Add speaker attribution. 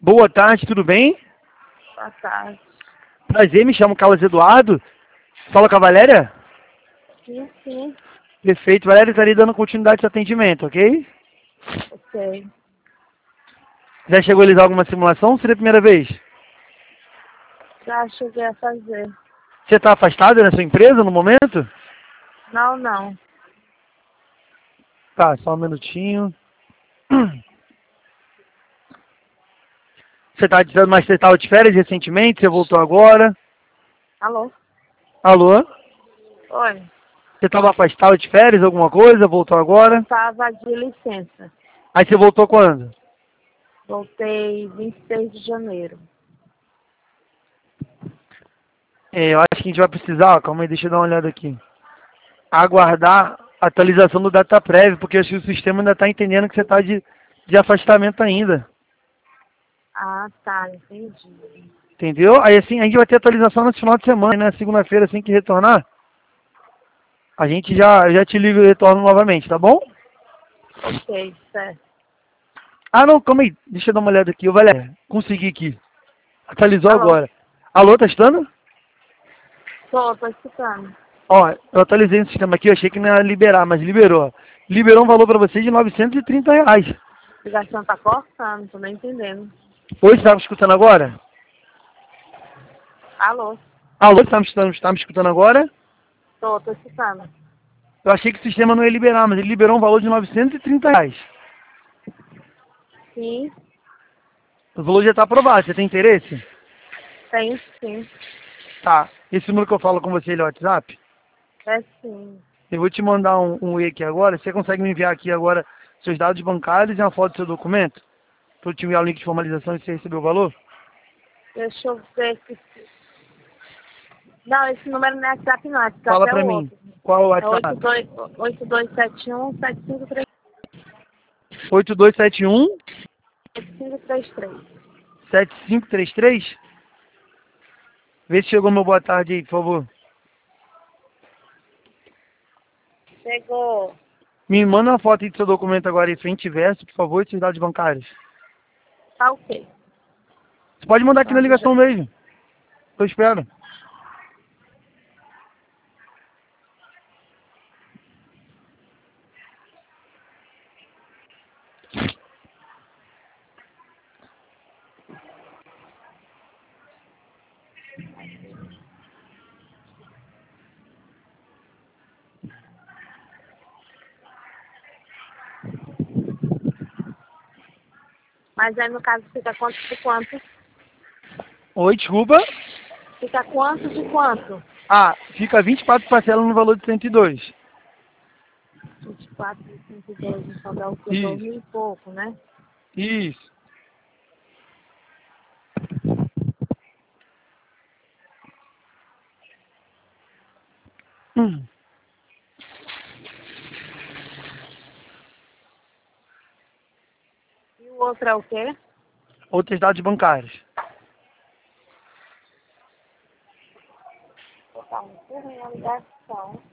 Speaker 1: Boa tarde, tudo bem?
Speaker 2: Boa tarde.
Speaker 1: Prazer, me chamo Carlos Eduardo. Fala com a Valéria?
Speaker 2: Sim, sim.
Speaker 1: Perfeito, Valéria estaria dando continuidade ao atendimento, ok?
Speaker 2: Ok.
Speaker 1: Já chegou a realizar alguma simulação ou seria a primeira vez?
Speaker 2: Já cheguei a fazer.
Speaker 1: Você está afastada da sua empresa no momento?
Speaker 2: Não, não.
Speaker 1: Tá, só um minutinho. Mas você estava de férias recentemente? Você voltou agora?
Speaker 2: Alô?
Speaker 1: Alô?
Speaker 2: Oi.
Speaker 1: Você estava afastado de férias, alguma coisa? Voltou agora?
Speaker 2: Estava de licença.
Speaker 1: Aí você voltou quando?
Speaker 2: Voltei 26 de janeiro.
Speaker 1: Eu acho que a gente vai precisar, ó, calma aí, deixa eu dar uma olhada aqui. Aguardar a atualização do DataPrev, porque eu acho que o sistema ainda está entendendo que você está de afastamento ainda.
Speaker 2: Ah, tá. Entendi.
Speaker 1: Entendeu? Aí assim, a gente vai ter atualização no final de semana, né? Segunda-feira, assim que retornar, a gente já te liga e retorno novamente, tá bom?
Speaker 2: Ok, certo.
Speaker 1: Ah, não, calma aí. Deixa eu dar uma olhada aqui. Ô, Valéria, consegui aqui. Atualizou
Speaker 2: Alô?
Speaker 1: agora. Alô, tá estando?
Speaker 2: Tô escutando.
Speaker 1: Ó, eu atualizei no sistema aqui, eu achei que não ia liberar, mas liberou. Liberou um valor para você de R$ 930.
Speaker 2: A ligação tá cortando, tô nem entendendo.
Speaker 1: Oi, você tá me escutando agora?
Speaker 2: Alô?
Speaker 1: Alô, você tá me escutando agora?
Speaker 2: Tô escutando.
Speaker 1: Eu achei que o sistema não ia liberar, mas ele liberou um valor de R$ 930.
Speaker 2: Sim,
Speaker 1: O valor já está aprovado, você tem interesse?
Speaker 2: tenho sim.
Speaker 1: Tá. Esse número que eu falo com você, ele é o WhatsApp?
Speaker 2: É sim.
Speaker 1: Eu vou te mandar um e aqui agora. Você consegue me enviar aqui agora seus dados bancários e uma foto do seu documento? Para eu te enviar o link de formalização e você receber o valor?
Speaker 2: Deixa eu ver que... Não, esse número não é WhatsApp não,
Speaker 1: Fala
Speaker 2: WhatsApp é
Speaker 1: pra
Speaker 2: o
Speaker 1: mim.
Speaker 2: outro.
Speaker 1: Qual é o
Speaker 2: É
Speaker 1: WhatsApp?
Speaker 2: 8271-7533.
Speaker 1: 8271
Speaker 2: 7533.
Speaker 1: 7533? Vê se chegou meu boa tarde aí, por favor.
Speaker 2: Chegou.
Speaker 1: Me manda uma foto aí do seu documento agora em frente e verso, por favor, e seus dados bancários.
Speaker 2: Tá ok.
Speaker 1: Você pode mandar aqui na
Speaker 2: Mando já.
Speaker 1: ligação mesmo. Eu espero.
Speaker 2: Mas aí no caso fica quanto de quanto?
Speaker 1: Oi, desculpa.
Speaker 2: Fica quanto de quanto?
Speaker 1: Ah, fica 24 parcelas no valor de 102.
Speaker 2: 24 de 102, então dá o que?
Speaker 1: Isso,
Speaker 2: 2.000 e pouco, né?
Speaker 1: isso. Hum.
Speaker 2: E o outro é o quê?
Speaker 1: Outros dados bancários.
Speaker 2: Vou botar um turno na ligação.